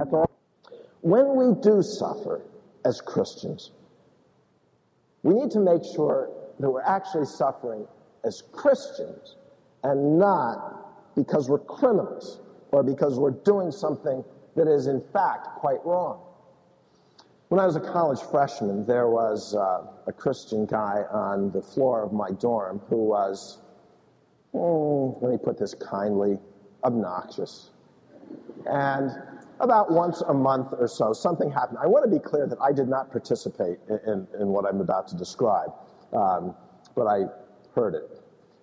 When we do suffer as Christians, we need to make sure that we're actually suffering as Christians and not because we're criminals or because we're doing something that is in fact quite wrong. When I was a college freshman, there was a Christian guy on the floor of my dorm who was, let me put this kindly, obnoxious. And about once a month or so, something happened. I want to be clear that I did not participate in what I'm about to describe, but I heard it.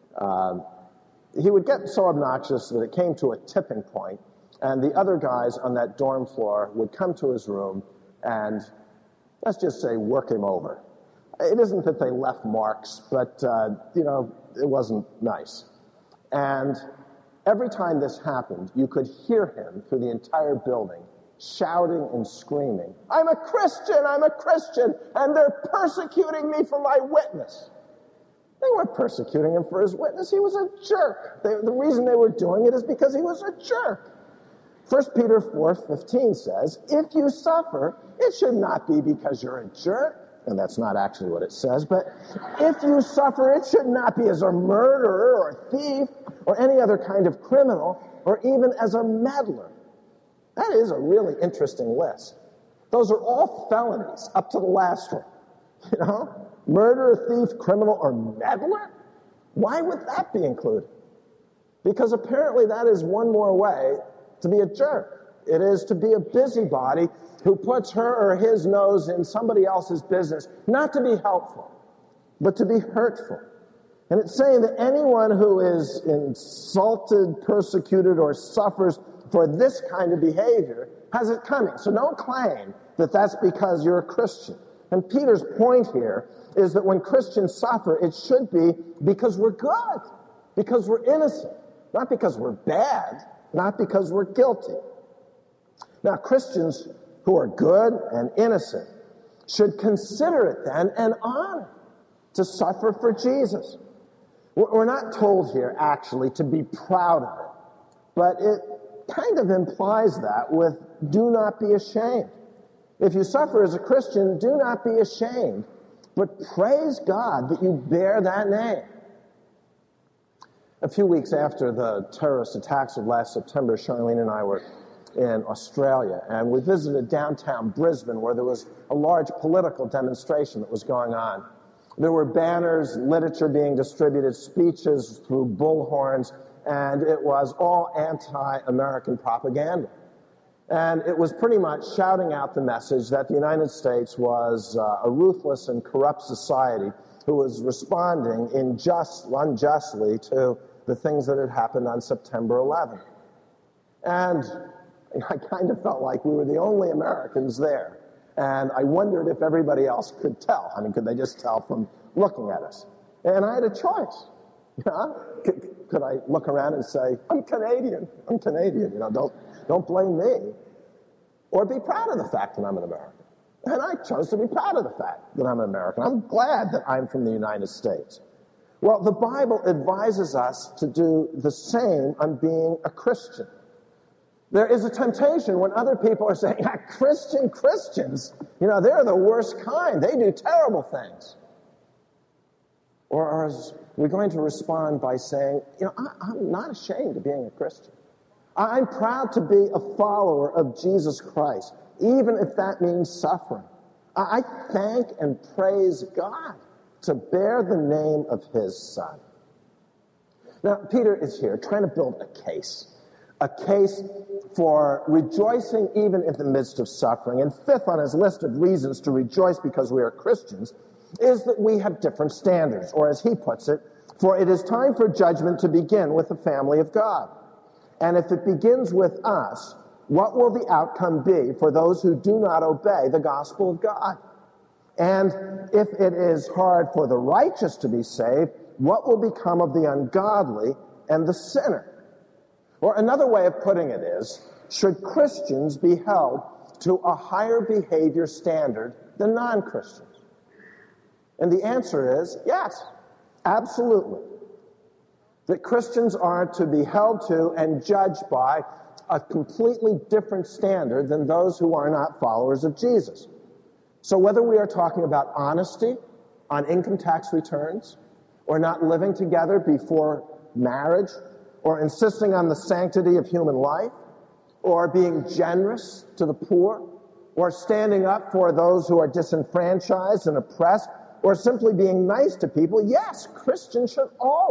He would get so obnoxious that it came to a tipping point, and the other guys on that dorm floor would come to his room and, let's just say, work him over. It isn't that they left marks, but, it wasn't nice. And every time this happened, you could hear him through the entire building shouting and screaming, I'm a Christian, and they're persecuting me for my witness. They weren't persecuting him for his witness. He was a jerk. The reason they were doing it is because he was a jerk. 1 Peter 4:15 says, if you suffer, it should not be because you're a jerk. And that's not actually what it says, but if you suffer, it should not be as a murderer or a thief or any other kind of criminal or even as a meddler. That is a really interesting list. Those are all felonies up to the last one. Murderer, thief, criminal, or meddler? Why would that be included? Because apparently that is one more way to be a jerk. It is to be a busybody who puts her or his nose in somebody else's business, not to be helpful, but to be hurtful. And it's saying that anyone who is insulted, persecuted, or suffers for this kind of behavior has it coming. So don't claim that that's because you're a Christian. And Peter's point here is that when Christians suffer, it should be because we're good, because we're innocent, not because we're bad, not because we're guilty. Now, Christians who are good and innocent should consider it then an honor to suffer for Jesus. We're not told here, actually, to be proud of it, but it kind of implies that with do not be ashamed. If you suffer as a Christian, do not be ashamed, but praise God that you bear that name. A few weeks after the terrorist attacks of last September, Charlene and I were in Australia, and we visited downtown Brisbane, where there was a large political demonstration that was going on. There were banners, literature being distributed, speeches through bullhorns, and it was all anti-American propaganda. And it was pretty much shouting out the message that the United States was a ruthless and corrupt society who was responding unjustly to the things that had happened on September 11th. And I kind of felt like we were the only Americans there. And I wondered if everybody else could tell. I mean, could they just tell from looking at us? And I had a choice. Could I look around and say, I'm Canadian, don't blame me. Or be proud of the fact that I'm an American. And I chose to be proud of the fact that I'm an American. I'm glad that I'm from the United States. Well, the Bible advises us to do the same on being a Christian. There is a temptation when other people are saying, Christians, they're the worst kind. They do terrible things. Or are we going to respond by saying, I'm not ashamed of being a Christian. I'm proud to be a follower of Jesus Christ, even if that means suffering. I thank and praise God to bear the name of his Son. Now, Peter is here trying to build a case for rejoicing even in the midst of suffering. And fifth on his list of reasons to rejoice because we are Christians is that we have different standards, or as he puts it, for it is time for judgment to begin with the family of God. And if it begins with us, what will the outcome be for those who do not obey the gospel of God? And if it is hard for the righteous to be saved, what will become of the ungodly and the sinner? Or another way of putting it is, should Christians be held to a higher behavior standard than non-Christians? And the answer is yes, absolutely. That Christians are to be held to and judged by a completely different standard than those who are not followers of Jesus. So whether we are talking about honesty on income tax returns, or not living together before marriage, or insisting on the sanctity of human life, or being generous to the poor, or standing up for those who are disenfranchised and oppressed, or simply being nice to people, yes, Christians should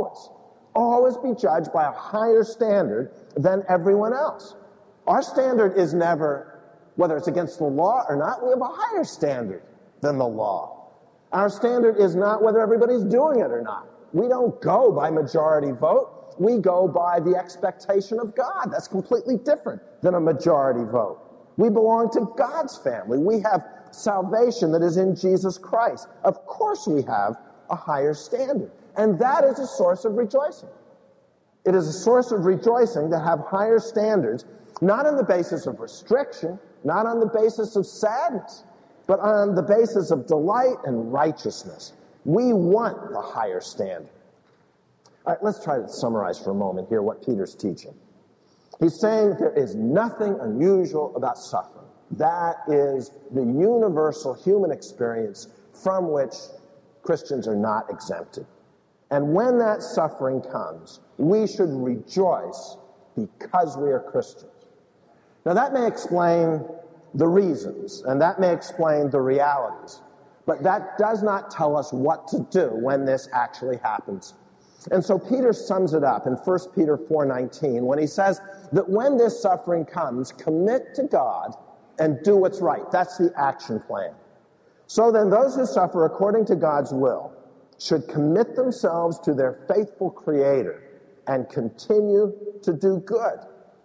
always be judged by a higher standard than everyone else. Our standard is never, whether it's against the law or not, we have a higher standard than the law. Our standard is not whether everybody's doing it or not. We don't go by majority vote. We go by the expectation of God. That's completely different than a majority vote. We belong to God's family. We have salvation that is in Jesus Christ. Of course we have a higher standard. And that is a source of rejoicing. It is a source of rejoicing to have higher standards, not on the basis of restriction, not on the basis of sadness, but on the basis of delight and righteousness. We want the higher standard. All right, let's try to summarize for a moment here what Peter's teaching. He's saying there is nothing unusual about suffering. That is the universal human experience from which Christians are not exempted. And when that suffering comes, we should rejoice because we are Christians. Now that may explain the reasons, and that may explain the realities, but that does not tell us what to do when this actually happens. And so Peter sums it up in 1 Peter 4:19 when he says that when this suffering comes, commit to God and do what's right. That's the action plan. So then those who suffer according to God's will should commit themselves to their faithful Creator and continue to do good.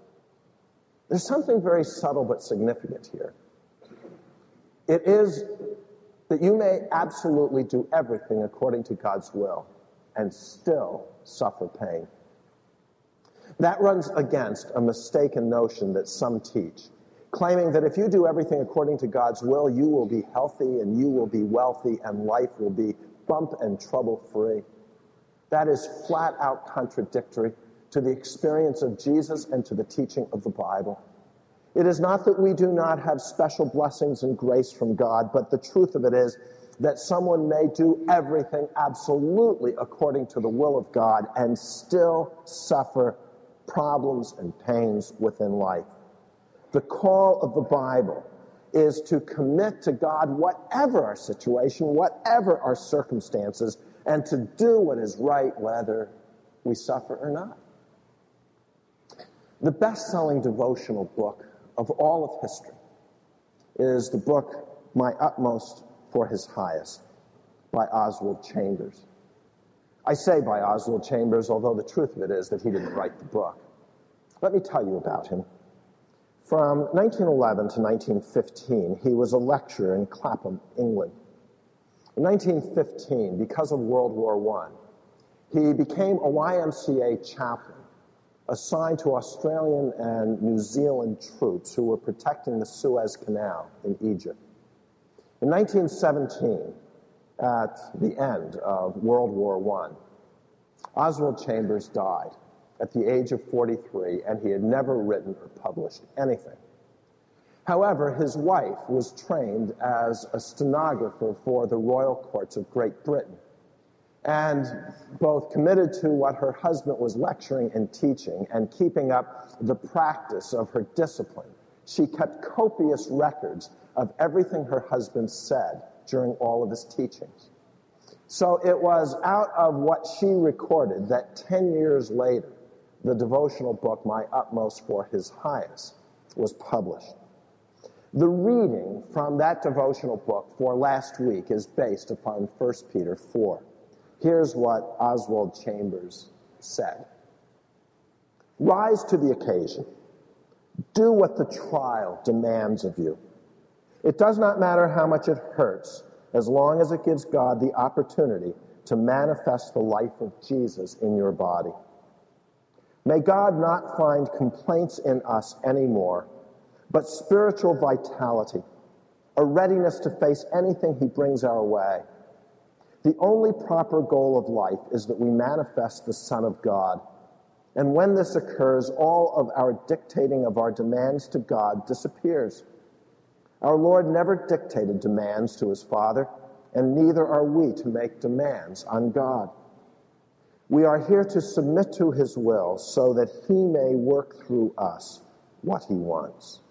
There's something very subtle but significant here. It is that you may absolutely do everything according to God's will and still suffer pain. That runs against a mistaken notion that some teach, claiming that if you do everything according to God's will, you will be healthy and you will be wealthy and life will be bump and trouble free. That is flat out contradictory to the experience of Jesus and to the teaching of the Bible. It is not that we do not have special blessings and grace from God, but the truth of it is that someone may do everything absolutely according to the will of God and still suffer problems and pains within life. The call of the Bible is to commit to God whatever our situation, whatever our circumstances, and to do what is right whether we suffer or not. The best-selling devotional book of all of history is the book My Utmost for His Highest by Oswald Chambers. I say by Oswald Chambers, although the truth of it is that he didn't write the book. Let me tell you about him. From 1911 to 1915, he was a lecturer in Clapham, England. In 1915, because of World War I, he became a YMCA chaplain assigned to Australian and New Zealand troops who were protecting the Suez Canal in Egypt. In 1917, at the end of World War I, Oswald Chambers died at the age of 43, and he had never written or published anything. However, his wife was trained as a stenographer for the Royal Courts of Great Britain, and both committed to what her husband was lecturing and teaching and keeping up the practice of her discipline. She kept copious records of everything her husband said during all of his teachings. So it was out of what she recorded that 10 years later, the devotional book, My Utmost for His Highest, was published. The reading from that devotional book for last week is based upon 1 Peter 4. Here's what Oswald Chambers said. Rise to the occasion. Do what the trial demands of you. It does not matter how much it hurts, as long as it gives God the opportunity to manifest the life of Jesus in your body. May God not find complaints in us anymore, but spiritual vitality, a readiness to face anything He brings our way. The only proper goal of life is that we manifest the Son of God. And when this occurs, all of our dictating of our demands to God disappears. Our Lord never dictated demands to his Father, and neither are we to make demands on God. We are here to submit to his will so that he may work through us what he wants.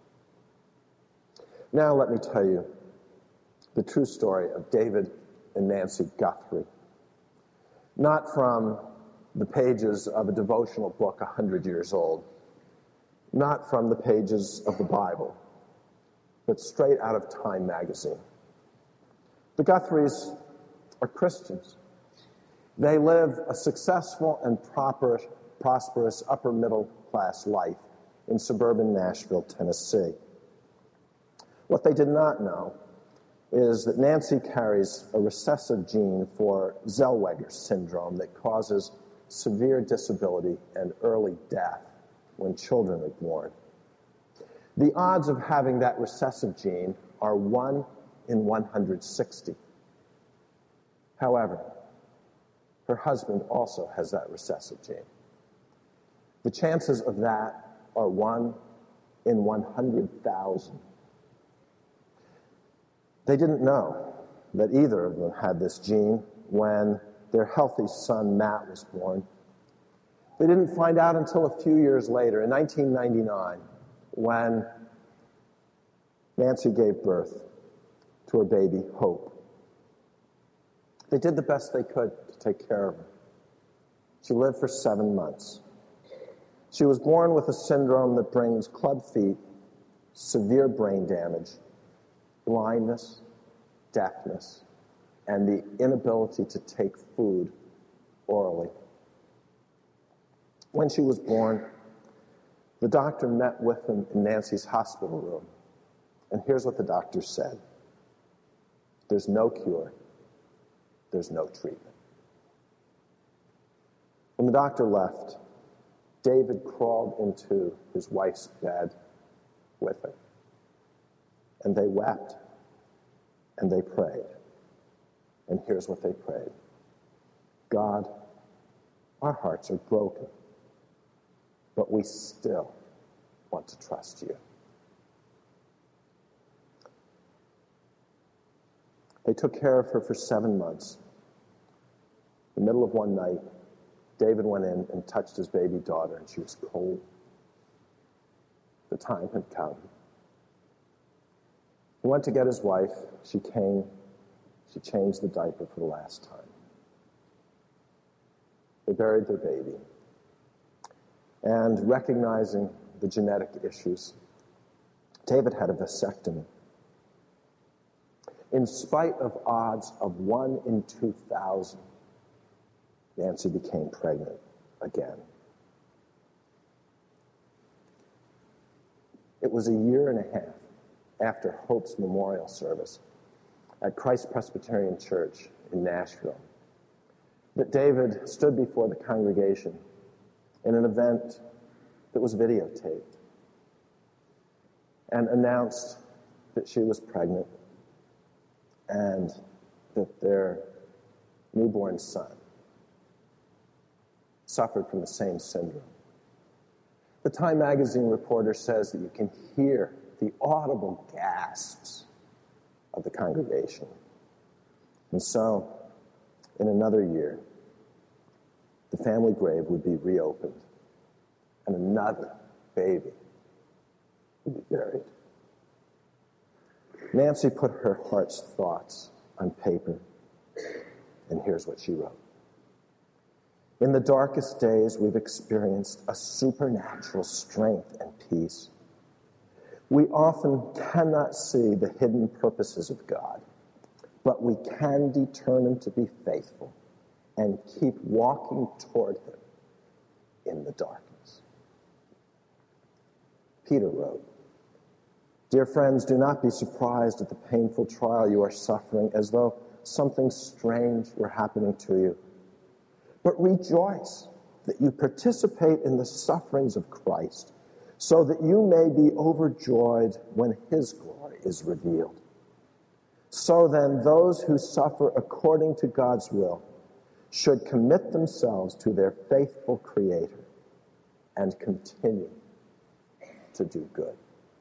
Now let me tell you the true story of David and Nancy Guthrie. Not from the pages of a devotional book 100 years old, not from the pages of the Bible, but straight out of Time magazine. The Guthries are Christians. They live a successful and prosperous upper-middle-class life in suburban Nashville, Tennessee. What they did not know is that Nancy carries a recessive gene for Zellweger syndrome that causes severe disability and early death when children are born. The odds of having that recessive gene are 1 in 160. However, her husband also has that recessive gene. The chances of that are 1 in 100,000. They didn't know that either of them had this gene when their healthy son, Matt, was born. They didn't find out until a few years later, in 1999, when Nancy gave birth to her baby, Hope. They did the best they could to take care of her. She lived for 7 months. She was born with a syndrome that brings club feet, severe brain damage, blindness, deafness, and the inability to take food orally. When she was born, the doctor met with them in Nancy's hospital room, and here's what the doctor said: there's no cure, there's no treatment. When the doctor left, David crawled into his wife's bed with her, and they wept, and they prayed. And here's what they prayed: God, our hearts are broken, but we still want to trust you. They took care of her for 7 months. In the middle of one night, David went in and touched his baby daughter, and she was cold. The time had come. He went to get his wife. She came. She changed the diaper for the last time. They buried their baby. And recognizing the genetic issues, David had a vasectomy. In spite of odds of 1 in 2,000, Nancy became pregnant again. It was a year and a half after Hope's memorial service at Christ Presbyterian Church in Nashville that David stood before the congregation in an event that was videotaped and announced that she was pregnant and that their newborn son suffered from the same syndrome. The Time magazine reporter says that you can hear the audible gasps of the congregation. And so, in another year, the family grave would be reopened, and another baby would be buried. Nancy put her heart's thoughts on paper, and here's what she wrote. In the darkest days, we've experienced a supernatural strength and peace. We often cannot see the hidden purposes of God, but we can determine to be faithful and keep walking toward him in the darkness. Peter wrote, Dear friends, do not be surprised at the painful trial you are suffering as though something strange were happening to you. But rejoice that you participate in the sufferings of Christ, so that you may be overjoyed when his glory is revealed. So then, those who suffer according to God's will should commit themselves to their faithful Creator and continue to do good.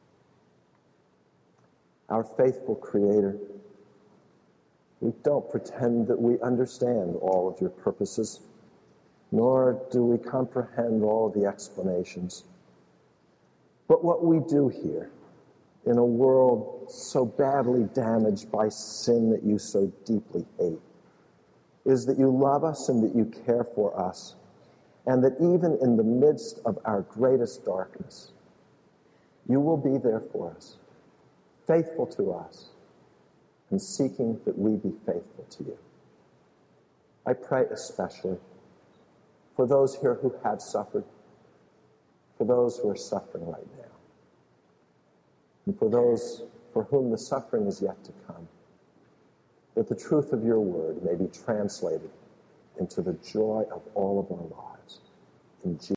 Our faithful Creator, we don't pretend that we understand all of your purposes, nor do we comprehend all of the explanations. But what we do here, in a world so badly damaged by sin that you so deeply hate, is that you love us and that you care for us, and that even in the midst of our greatest darkness, you will be there for us, faithful to us, and seeking that we be faithful to you. I pray especially for those here who have suffered, for those who are suffering right now, and for those for whom the suffering is yet to come, that the truth of your word may be translated into the joy of all of our lives. In Jesus'